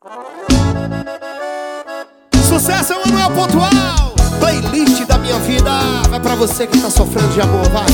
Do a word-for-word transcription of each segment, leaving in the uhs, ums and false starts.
Sucesso, Manuel Pontual. Playlist da minha vida. Vai pra você que tá sofrendo de amor, vai.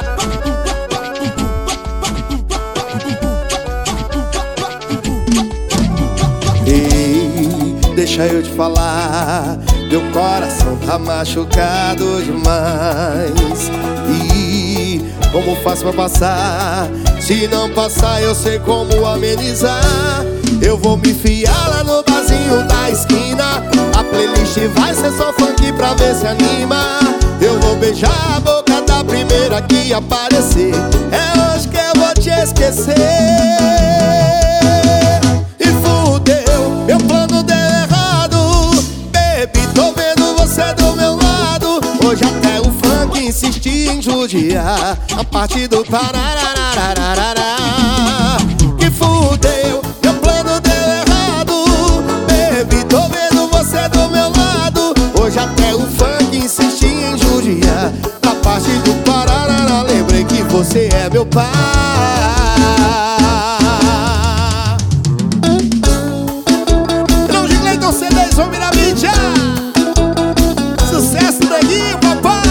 Ei, deixa eu te falar, meu coração tá machucado demais. E como faço pra passar? Se não passar eu sei como amenizar. Eu vou me enfiar lá no barzinho da esquina. A playlist vai ser só funk pra ver se anima. Eu vou beijar a boca da primeira que aparecer. É hoje que eu vou te esquecer. E fudeu, meu plano deu errado. Baby, tô vendo você do meu lado. Hoje até o funk insiste em judiar. A parte do pararararararará. Que fudeu, meu plano deu errado. Baby, tô vendo você do meu lado. Hoje até o funk insiste em judiar. A parte do pararará, lembrei que você é meu pai. Não de Cleiton C dez, vamos virar mídia. Sucesso, neguinho, papá.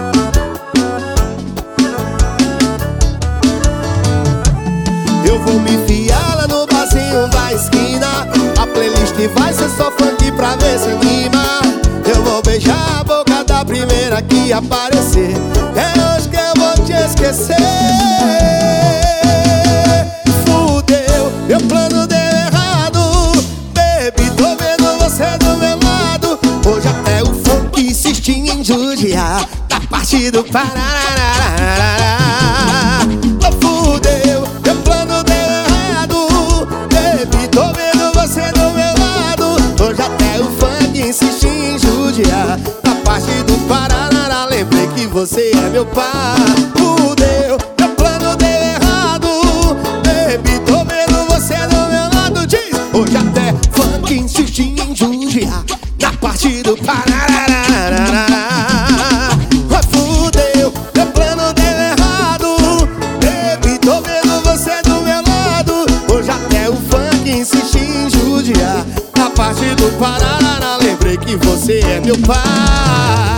Eu vou me enfiar lá no barzinho da esquina. A playlist vai ser só funk pra ver se anima. Eu vou beijar a boca da primeira que aparecer. É hoje que eu vou te esquecer. Fudeu, meu plano deu errado. Baby, tô vendo você do meu lado. Hoje até o funk insiste em judiar. Da parte do parararararará. Oh, fudeu, meu plano deu errado. Baby, tô vendo você do meu lado. Hoje até o funk insiste em judiar. Da parte do pararará, lembrei que você é meu pai. Fudeu, meu plano deu errado. Baby, tô vendo você do meu lado. Diz, hoje até funk insiste em judiar. Da parte do parararararará. Oh, fudeu, meu plano deu errado. Baby, tô vendo você do meu lado. Hoje até o funk insiste em judiar. Da parte do pararará, lembrei que você é meu pai.